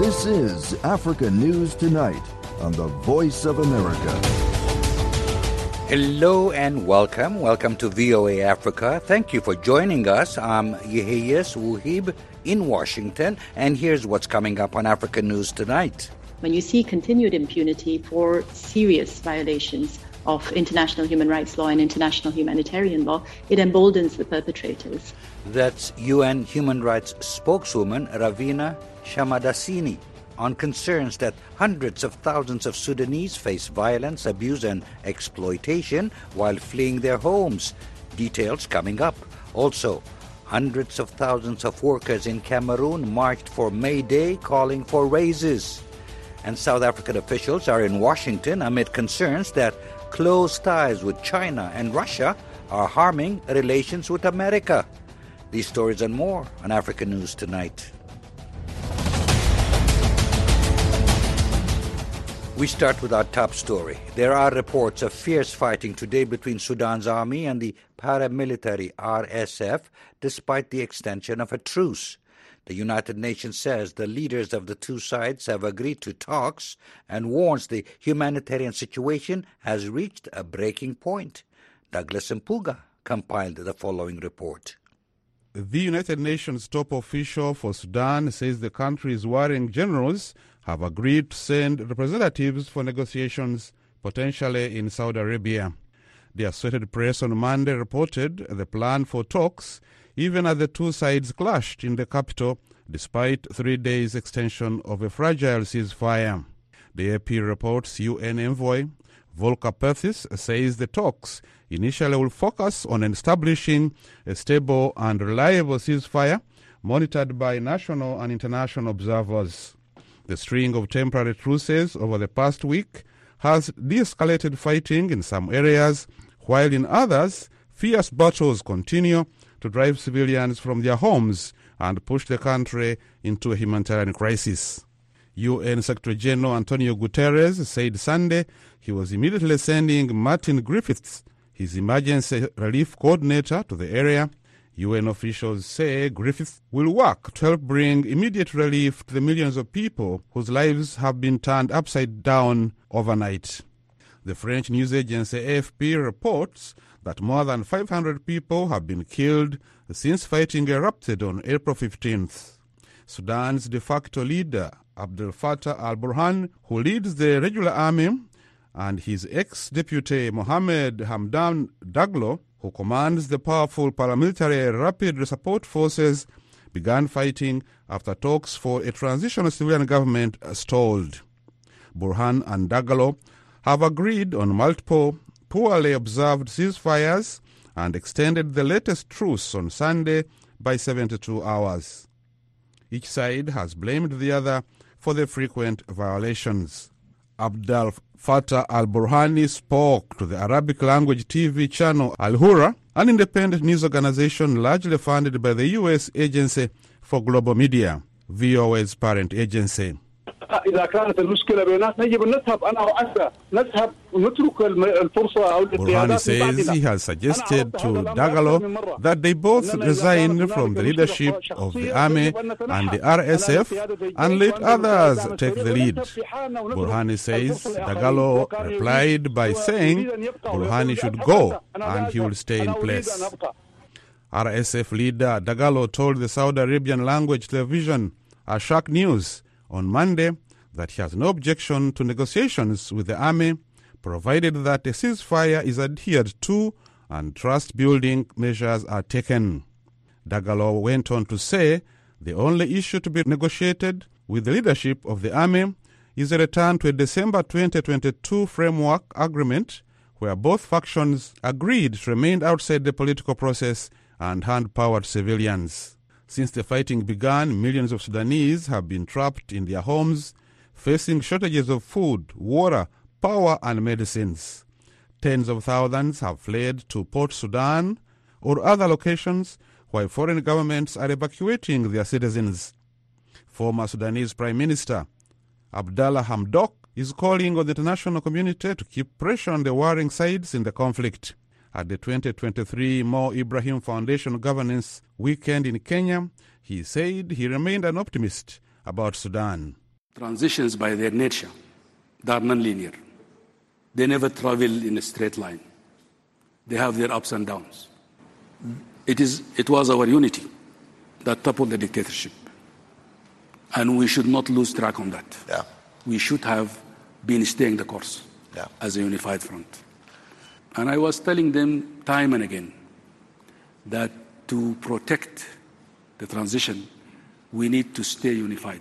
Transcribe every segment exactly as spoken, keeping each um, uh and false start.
This is Africa News Tonight on the Voice of America. Hello and welcome. Welcome to V O A Africa. Thank you for joining us. I'm Yeheyes Wuhib in Washington, and here's what's coming up on Africa News Tonight. When you see continued impunity for serious violations of international human rights law and international humanitarian law, it emboldens the perpetrators. That's U N Human Rights spokeswoman Ravina Shamdasani on concerns that hundreds of thousands of Sudanese face violence, abuse and exploitation while fleeing their homes. Details coming up. Also, hundreds of thousands of workers in Cameroon marched for May Day calling for raises. And South African officials are in Washington amid concerns that close ties with China and Russia are harming relations with America. These stories and more on African News Tonight. We start with our top story. There are reports of fierce fighting today between Sudan's army and the paramilitary R S F, despite the extension of a truce. The United Nations says the leaders of the two sides have agreed to talks and warns the humanitarian situation has reached a breaking point. Douglas Mpuga compiled the following report. The United Nations top official for Sudan says the country's warring generals have agreed to send representatives for negotiations, potentially in Saudi Arabia. The Associated Press on Monday reported the plan for talks even as the two sides clashed in the capital, despite three days' extension of a fragile ceasefire. The A P reports U N envoy Volker Perthes says the talks initially will focus on establishing a stable and reliable ceasefire monitored by national and international observers. The string of temporary truces over the past week has de-escalated fighting in some areas, while in others, fierce battles continue to drive civilians from their homes and push the country into a humanitarian crisis. U N Secretary-General Antonio Guterres said Sunday he was immediately sending Martin Griffiths, his emergency relief coordinator, to the area. U N officials say Griffiths will work to help bring immediate relief to the millions of people whose lives have been turned upside down overnight. The French news agency A F P reports that more than five hundred people have been killed since fighting erupted on April fifteenth. Sudan's de facto leader, Abdel Fattah al-Burhan, who leads the regular army, and his ex-deputy Mohamed Hamdan Daglo, who commands the powerful paramilitary Rapid Support Forces, began fighting after talks for a transitional civilian government stalled. Burhan and Daglo have agreed on multiple poorly observed ceasefires and extended the latest truce on Sunday by seventy-two hours. Each side has blamed the other for the frequent violations. Abdel Fattah al-Burhani spoke to the Arabic language T V channel Al Hura, an independent news organization largely funded by the U S Agency for Global Media, V O A's parent agency. Burhani says he has suggested to Dagalo that they both resign from the leadership of the army and the R S F and let others take the lead. Burhani says Dagalo replied by saying Burhani should go and he will stay in place. R S F leader Dagalo told the Saudi Arabian language television Ashak News on Monday that he has no objection to negotiations with the army, provided that a ceasefire is adhered to and trust-building measures are taken. Dagalo went on to say the only issue to be negotiated with the leadership of the army is a return to a December twenty twenty-two framework agreement where both factions agreed to remain outside the political process and hand power to civilians. Since the fighting began, millions of Sudanese have been trapped in their homes, facing shortages of food, water, power and medicines. Tens of thousands have fled to Port Sudan or other locations, while foreign governments are evacuating their citizens. Former Sudanese Prime Minister Abdallah Hamdok is calling on the international community to keep pressure on the warring sides in the conflict. At the twenty twenty-three Mo Ibrahim Foundation Governance Weekend in Kenya, he said he remained an optimist about Sudan. Transitions by their nature, they are non-linear. They never travel in a straight line. They have their ups and downs. It is, it was our unity that toppled the dictatorship. And we should not lose track on that. Yeah. We should have been staying the course yeah. as a unified front. And I was telling them time and again that to protect the transition, we need to stay unified.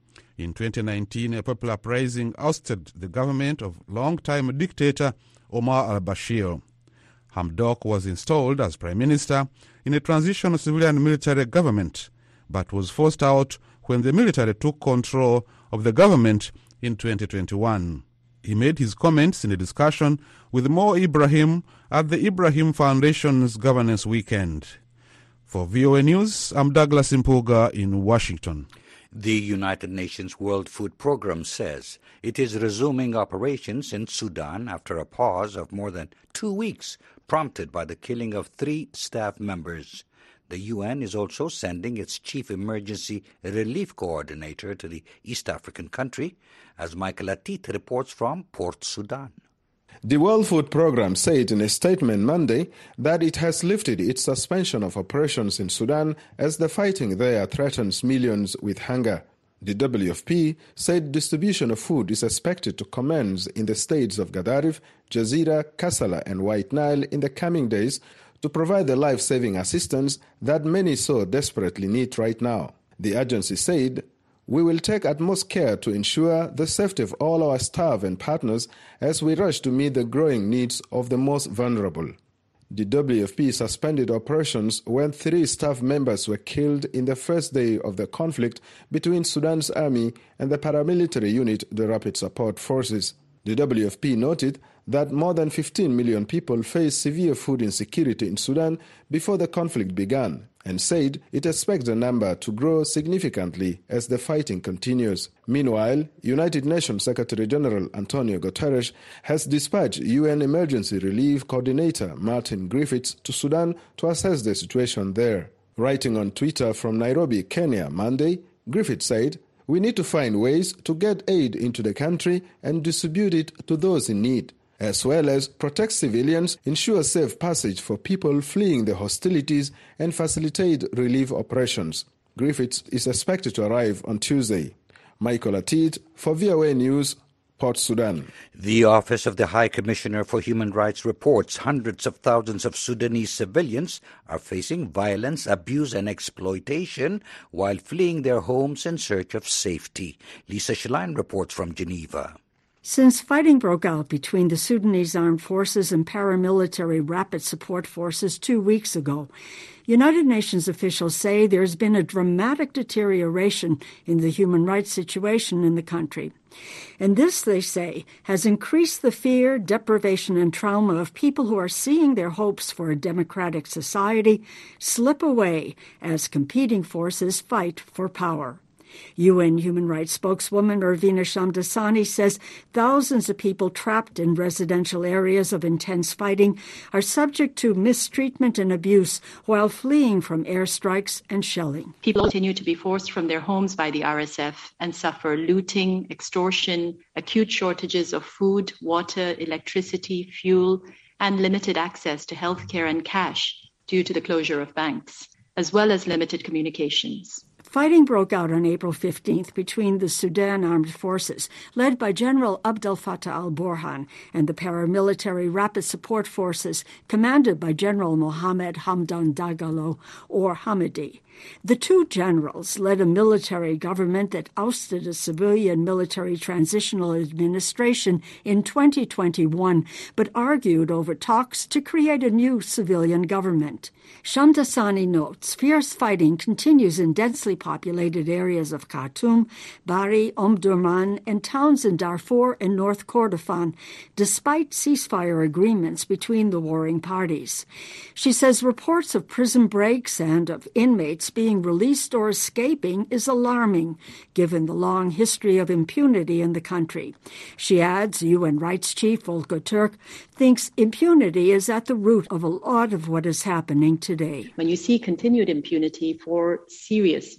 In twenty nineteen, a popular uprising ousted the government of long-time dictator Omar al-Bashir. Hamdok was installed as prime minister in a transitional civilian-military government, but was forced out when the military took control of the government in twenty twenty-one. He made his comments in a discussion with Mo Ibrahim at the Ibrahim Foundation's Governance Weekend. For V O A News, I'm Douglas Impuga in Washington. The United Nations World Food Programme says it is resuming operations in Sudan after a pause of more than two weeks, prompted by the killing of three staff members. The U N is also sending its chief emergency relief coordinator to the East African country, as Michael Atit reports from Port Sudan. The World Food Programme said in a statement Monday that it has lifted its suspension of operations in Sudan as the fighting there threatens millions with hunger. The W F P said distribution of food is expected to commence in the states of Gadaref, Jazeera, Kassala and White Nile in the coming days to provide the life-saving assistance that many so desperately need right now. The agency said, "We will take utmost care to ensure the safety of all our staff and partners as we rush to meet the growing needs of the most vulnerable." The W F P suspended operations when three staff members were killed in the first day of the conflict between Sudan's army and the paramilitary unit, the Rapid Support Forces. The W F P noted that more than fifteen million people faced severe food insecurity in Sudan before the conflict began, and said it expects the number to grow significantly as the fighting continues. Meanwhile, United Nations Secretary-General Antonio Guterres has dispatched U N Emergency Relief Coordinator Martin Griffiths to Sudan to assess the situation there. Writing on Twitter from Nairobi, Kenya, Monday, Griffiths said, "We need to find ways to get aid into the country and distribute it to those in need, as well as protect civilians, ensure safe passage for people fleeing the hostilities, and facilitate relief operations." Griffiths is expected to arrive on Tuesday. Michael Atit for V O A News, Port Sudan. The Office of the High Commissioner for Human Rights reports hundreds of thousands of Sudanese civilians are facing violence, abuse, and exploitation while fleeing their homes in search of safety. Lisa Schlein reports from Geneva. Since fighting broke out between the Sudanese Armed Forces and paramilitary Rapid Support Forces two weeks ago, United Nations officials say there's been a dramatic deterioration in the human rights situation in the country. And this, they say, has increased the fear, deprivation, and trauma of people who are seeing their hopes for a democratic society slip away as competing forces fight for power. U N human rights spokeswoman Ravina Shamdasani says thousands of people trapped in residential areas of intense fighting are subject to mistreatment and abuse while fleeing from airstrikes and shelling. People continue to be forced from their homes by the R S F and suffer looting, extortion, acute shortages of food, water, electricity, fuel, and limited access to healthcare and cash due to the closure of banks, as well as limited communications. Fighting broke out on April fifteenth between the Sudan Armed Forces, led by General Abdel Fattah al-Burhan, and the paramilitary Rapid Support Forces, commanded by General Mohamed Hamdan Dagalo, or Hamidi. The two generals led a military government that ousted a civilian military transitional administration in twenty twenty-one, but argued over talks to create a new civilian government. Shamdasani notes fierce fighting continues in densely populated areas of Khartoum, Bari, Omdurman, and towns in Darfur and North Kordofan, despite ceasefire agreements between the warring parties. She says reports of prison breaks and of inmates being released or escaping is alarming, given the long history of impunity in the country. She adds U N Rights Chief Volker Turk thinks impunity is at the root of a lot of what is happening today. When you see continued impunity for serious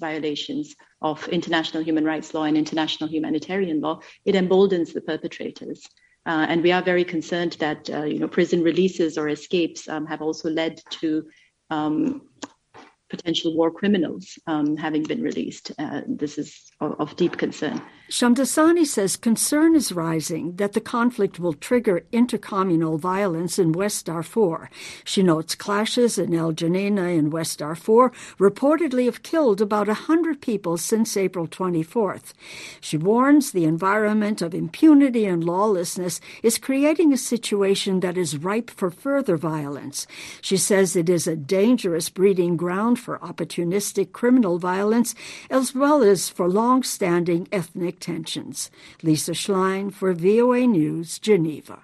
violations of international human rights law and international humanitarian law, it emboldens the perpetrators. Uh, and we are very concerned that uh, you know, prison releases or escapes um, have also led to um, potential war criminals um, having been released. Uh, this is of, of deep concern. Shamdasani says concern is rising that the conflict will trigger intercommunal violence in West Darfur. She notes clashes in El Geneina in West Darfur reportedly have killed about one hundred people since April twenty-fourth. She warns the environment of impunity and lawlessness is creating a situation that is ripe for further violence. She says it is a dangerous breeding ground for opportunistic criminal violence as well as for long-standing ethnic tensions. Lisa Schlein for V O A News, Geneva.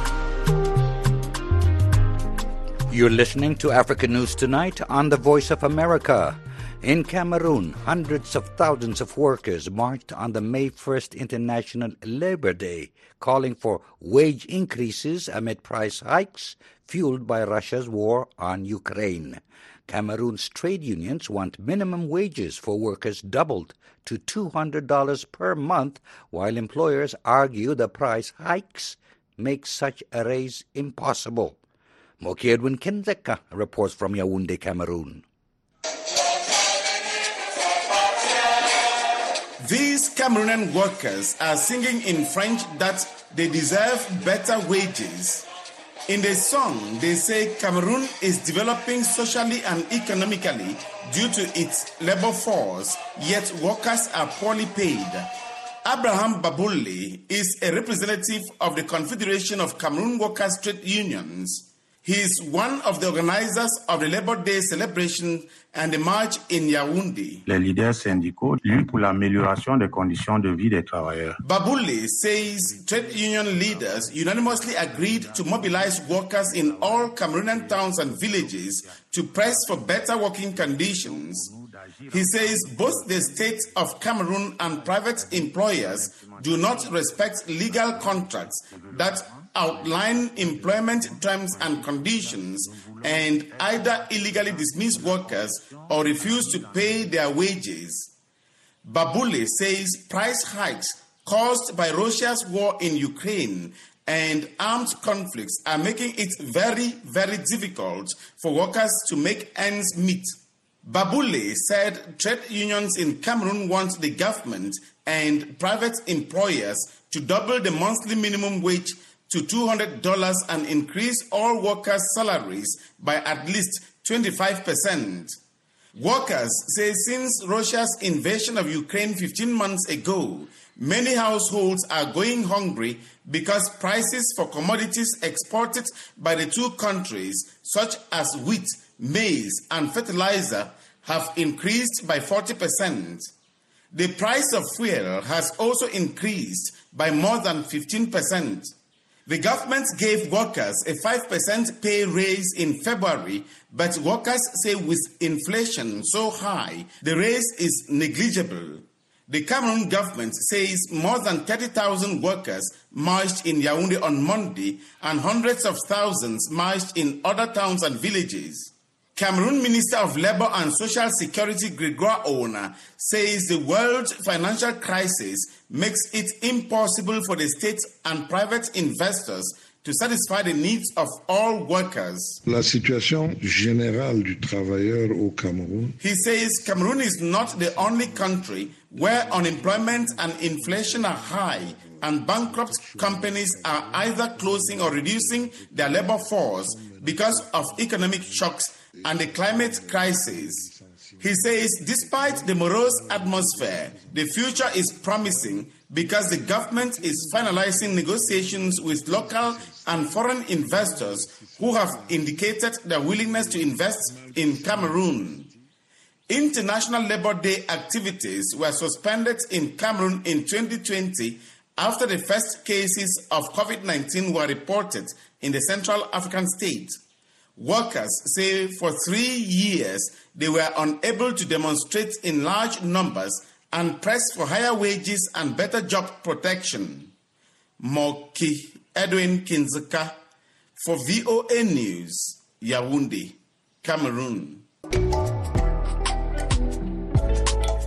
You're listening to Africa News Tonight on the Voice of America. In Cameroon, hundreds of thousands of workers marched on the May first International Labor Day, calling for wage increases amid price hikes fueled by Russia's war on Ukraine. Cameroon's trade unions want minimum wages for workers doubled to two hundred dollars per month, while employers argue the price hikes make such a raise impossible. Moki Edwin Kinzeka reports from Yaoundé, Cameroon. These Cameroonian workers are singing in French that they deserve better wages. In the song, they say Cameroon is developing socially and economically due to its labor force, yet workers are poorly paid. Abraham Babouli is a representative of the Confederation of Cameroon Workers' Trade Unions. He is one of the organizers of the Labor Day celebration and the march in Yaoundé. Les leaders syndicaux luttent pour l'amélioration des conditions de vie des travailleurs. Babouli says trade union leaders unanimously agreed to mobilize workers in all Cameroonian towns and villages to press for better working conditions. He says both the state of Cameroon and private employers do not respect legal contracts that outline employment terms and conditions and either illegally dismiss workers or refuse to pay their wages. Babouli says price hikes caused by Russia's war in Ukraine and armed conflicts are making it very, very difficult for workers to make ends meet. Babouli said trade unions in Cameroon want the government and private employers to double the monthly minimum wage to two hundred dollars and increase all workers' salaries by at least twenty-five percent. Workers say since Russia's invasion of Ukraine fifteen months ago, many households are going hungry because prices for commodities exported by the two countries, such as wheat, maize, and fertilizer, have increased by forty percent. The price of fuel has also increased by more than fifteen percent. The government gave workers a five percent pay raise in February, but workers say with inflation so high, the raise is negligible. The Cameroon government says more than thirty thousand workers marched in Yaoundé on Monday and hundreds of thousands marched in other towns and villages. Cameroon Minister of Labour and Social Security Gregoire Ona says the world financial crisis makes it impossible for the state and private investors to satisfy the needs of all workers. La situation générale du travailleur au Cameroun. He says Cameroon is not the only country where unemployment and inflation are high and bankrupt companies are either closing or reducing their labor force because of economic shocks and the climate crisis. He says despite the morose atmosphere, the future is promising because the government is finalizing negotiations with local and foreign investors who have indicated their willingness to invest in Cameroon. International Labor Day activities were suspended in Cameroon in twenty twenty after the first cases of COVID nineteen were reported in the Central African state. Workers say for three years they were unable to demonstrate in large numbers and press for higher wages and better job protection. Moki Edwin Kinzeka for V O A News, Yaoundé, Cameroon.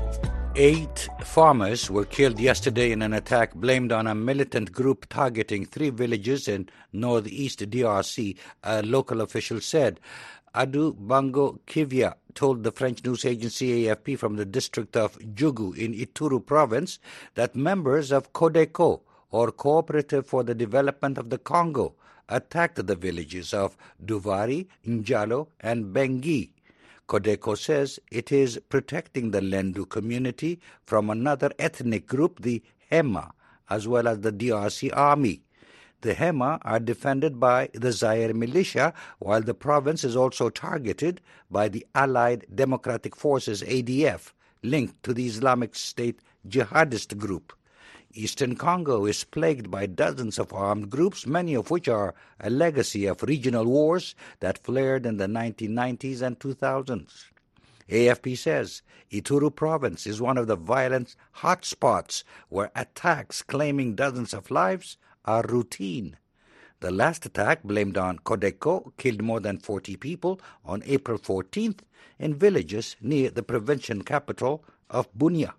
Eight farmers were killed yesterday in an attack blamed on a militant group targeting three villages in northeast D R C, a local official said. Adu Bango Kivia told the French news agency A F P from the district of Djougou in Ituri province that members of Codeco, or Cooperative for the Development of the Congo, attacked the villages of Duvari, Njalo, and Bengi. Codeco says it is protecting the Lendu community from another ethnic group, the Hema, as well as the D R C army. The Hema are defended by the Zaire militia, while the province is also targeted by the Allied Democratic Forces, A D F, linked to the Islamic State jihadist group. Eastern Congo is plagued by dozens of armed groups, many of which are a legacy of regional wars that flared in the nineteen nineties and two thousands. A F P says Ituri province is one of the violent hotspots where attacks claiming dozens of lives are routine. The last attack, blamed on Codeco, killed more than forty people on April fourteenth in villages near the provincial capital of Bunia.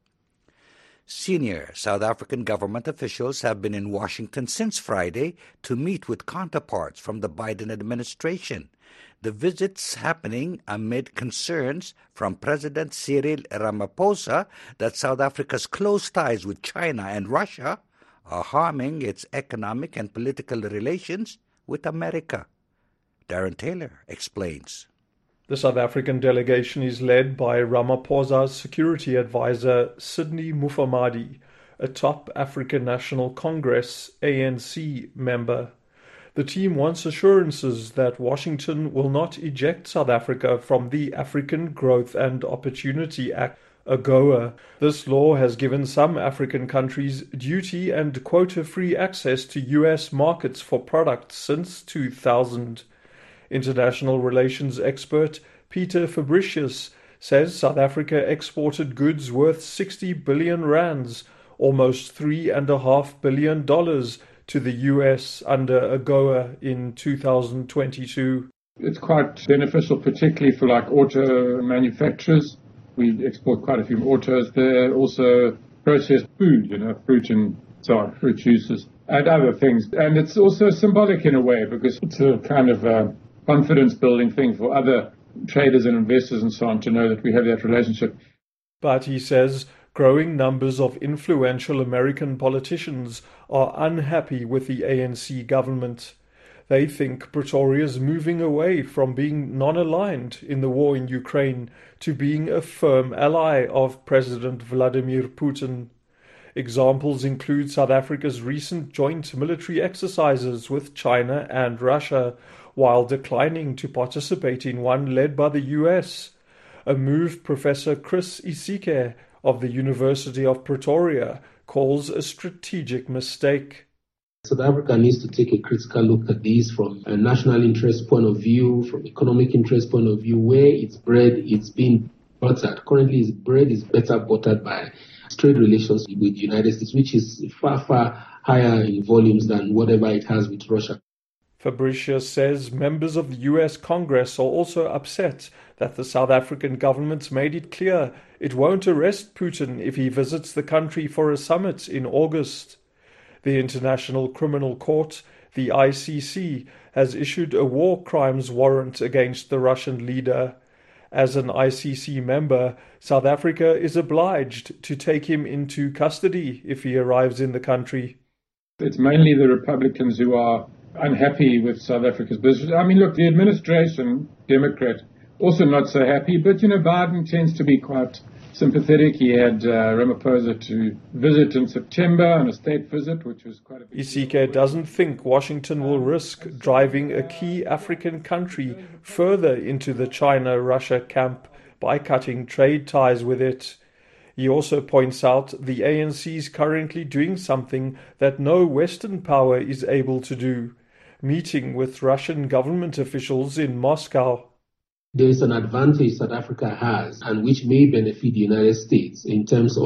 Senior South African government officials have been in Washington since Friday to meet with counterparts from the Biden administration. The visits happening amid concerns from President Cyril Ramaphosa that South Africa's close ties with China and Russia are harming its economic and political relations with America. Darren Taylor explains. The South African delegation is led by Ramaphosa's security advisor, Sidney Mufamadi, a top African National Congress A N C member. The team wants assurances that Washington will not eject South Africa from the African Growth and Opportunity Act, AGOA. This law has given some African countries duty and quota-free access to U S markets for products since two thousand. International relations expert Peter Fabricius says South Africa exported goods worth sixty billion rands, almost three and a half billion dollars, to the U S under AGOA in two thousand twenty-two. It's quite beneficial, particularly for like auto manufacturers. We export quite a few autos there. Also processed food, you know, fruit and sorry, fruit juices and other things. And it's also symbolic in a way because it's a kind of uh, confidence building thing for other traders and investors and so on to know that we have that relationship. But he says growing numbers of influential American politicians are unhappy with the A N C government. They think Pretoria is moving away from being non-aligned in the war in Ukraine to being a firm ally of President Vladimir Putin. Examples include South Africa's recent joint military exercises with China and Russia, while declining to participate in one led by the U S, a move Professor Chris Isike of the University of Pretoria calls a strategic mistake. South Africa needs to take a critical look at this from a national interest point of view, from economic interest point of view, where its bread is being buttered. Currently, its bread is better buttered by trade relations with the United States, which is far, far higher in volumes than whatever it has with Russia. Fabricius says members of the U S Congress are also upset that the South African government made it clear it won't arrest Putin if he visits the country for a summit in August. The International Criminal Court, the I C C, has issued a war crimes warrant against the Russian leader. As an I C C member, South Africa is obliged to take him into custody if he arrives in the country. It's mainly the Republicans who are unhappy with South Africa's business. I mean, look, the administration, Democrat, also not so happy, but, you know, Biden tends to be quite sympathetic. He had uh, Ramaphosa to visit in September on a state visit, which was quite a big Isike doesn't think Washington will risk driving a key African country further into the China-Russia camp by cutting trade ties with it. He also points out the A N C is currently doing something that no Western power is able to do, meeting with Russian government officials in Moscow. There is an advantage South Africa has and which may benefit the United States in terms of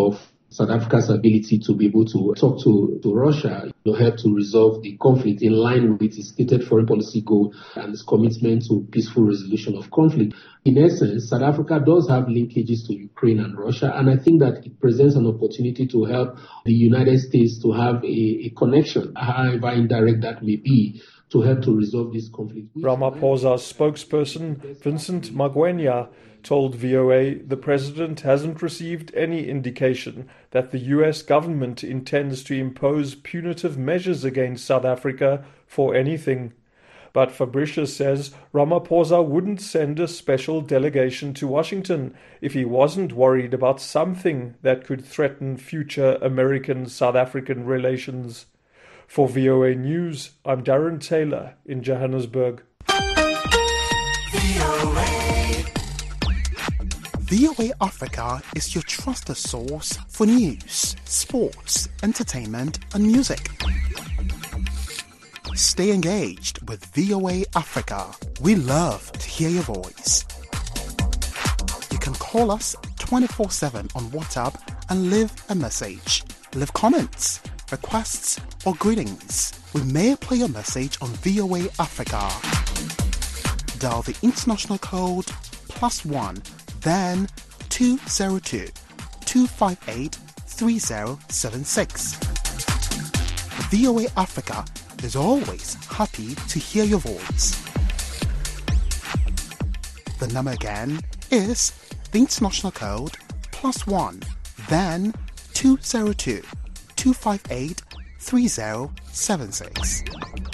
South Africa's ability to be able to talk to, to Russia to help to resolve the conflict in line with its stated foreign policy goal and its commitment to peaceful resolution of conflict. In essence, South Africa does have linkages to Ukraine and Russia, and I think that it presents an opportunity to help the United States to have a, a connection, however indirect that may be, to help to resolve this conflict. Ramaphosa's spokesperson, Vincent Magwenya, told V O A the president hasn't received any indication that the U S government intends to impose punitive measures against South Africa for anything. But Fabricius says Ramaphosa wouldn't send a special delegation to Washington if he wasn't worried about something that could threaten future American-South African relations. For V O A News, I'm Darren Taylor in Johannesburg. V O A Africa is your trusted source for news, sports, entertainment, and music. Stay engaged with V O A Africa. We love to hear your voice. You can call us twenty-four seven on WhatsApp and leave a message. Leave comments, requests, or greetings. We may play your message on V O A Africa. Dial the international code plus one, then two zero two, two five eight, three zero seven six. V O A Africa is always happy to hear your voice. The number again is the international code plus one, then two zero two, two five eight, three zero seven six.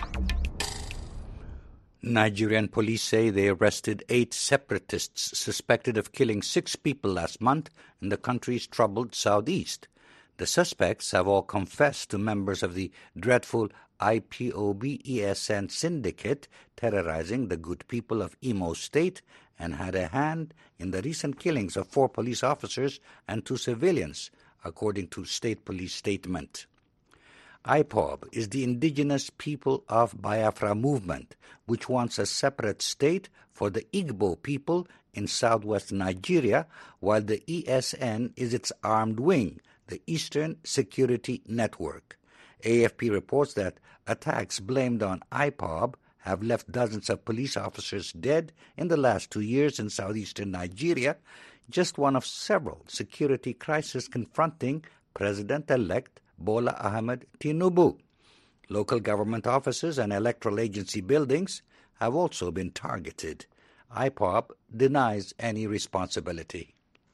Nigerian police say they arrested eight separatists suspected of killing six people last month in the country's troubled southeast. The suspects have all confessed to members of the dreadful I P O B E S N syndicate terrorizing the good people of Imo State and had a hand in the recent killings of four police officers and two civilians, according to state police statement. I P O B is the indigenous people of Biafra movement, which wants a separate state for the Igbo people in southwest Nigeria, while the E S N is its armed wing, the Eastern Security Network. A F P reports that attacks blamed on I P O B have left dozens of police officers dead in the last two years in southeastern Nigeria, just one of several security crises confronting President-elect Bola Ahmed Tinubu. Local government offices and electoral agency buildings have also been targeted. I P O B denies any responsibility.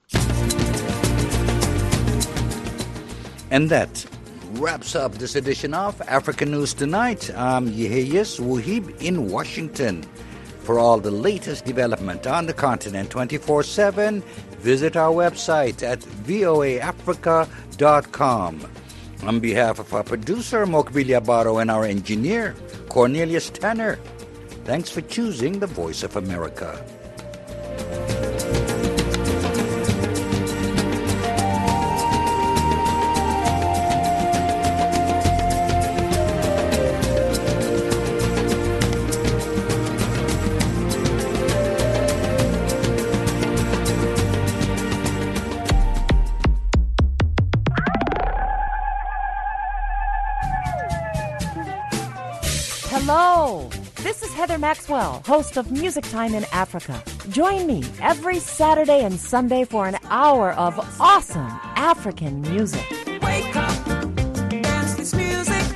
And that wraps up this edition of African News Tonight. I'm Yeheyes Wuhib in Washington. For all the latest development on the continent twenty-four seven, visit our website at voa africa dot com. On behalf of our producer, Mokbilia Baro, and our engineer, Cornelius Tanner, thanks for choosing the Voice of America. Hello, this is Heather Maxwell, host of Music Time in Africa. Join me every Saturday and Sunday for an hour of awesome African music. Wake up, dance this music.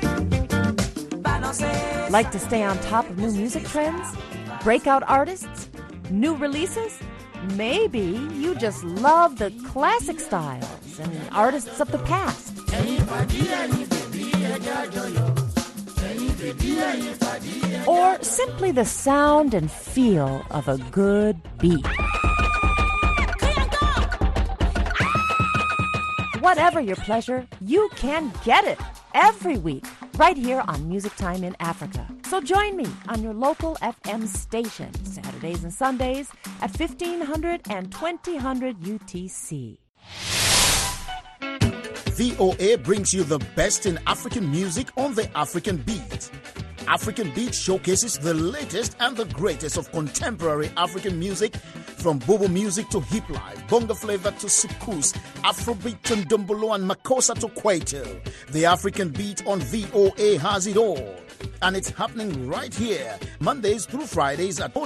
Like to stay on top of new music trends? Breakout artists? New releases? Maybe you just love the classic styles and artists of the past. Or simply the sound and feel of a good beat. Whatever your pleasure, you can get it every week right here on Music Time in Africa. So join me on your local F M station Saturdays and Sundays at fifteen hundred and twenty hundred U T C. V O A brings you the best in African music on the African beat. African Beat showcases the latest and the greatest of contemporary African music, from Bobo music to hip life, bongo flavor to soukous, Afrobeat to ndombolo and makossa to kwaito. The African Beat on V O A has it all. And it's happening right here, Mondays through Fridays at